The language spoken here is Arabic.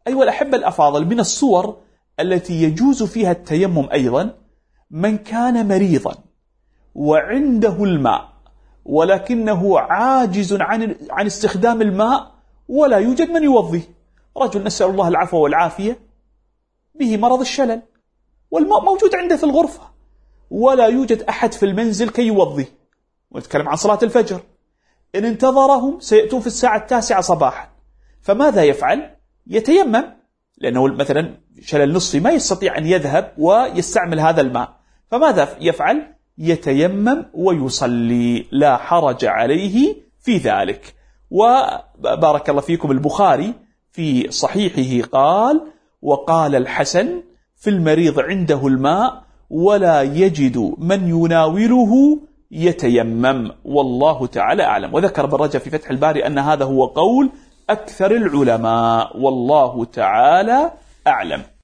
أيها الأحبة الأفاضل، من الصور التي يجوز فيها التيمم أيضا من كان مريضا وعنده الماء ولكنه عاجز عن استخدام الماء ولا يوجد من يوضيه. رجل نسأل الله العفو والعافية به مرض الشلل والماء موجود عنده في الغرفة ولا يوجد أحد في المنزل كي يوضيه، ونتكلم عن صلاة الفجر. إن انتظرهم سيأتون في الساعة 9 صباحا، فماذا يفعل؟ يتيمم، لأنه مثلا شلل نصفي ما يستطيع أن يذهب ويستعمل هذا الماء، فماذا يفعل؟ يتيمم ويصلي، لا حرج عليه في ذلك. وبارك الله فيكم البخاري في صحيحه قال: وقال الحسن في المريض عنده الماء ولا يجد من يناوله يتيمم، والله تعالى أعلم. وذكر ابن رجب في فتح الباري أن هذا هو قول أكثر العلماء، والله تعالى أعلم.